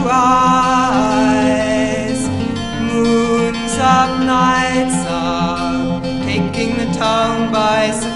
rise. Moons up, nights up, taking the town by surprise.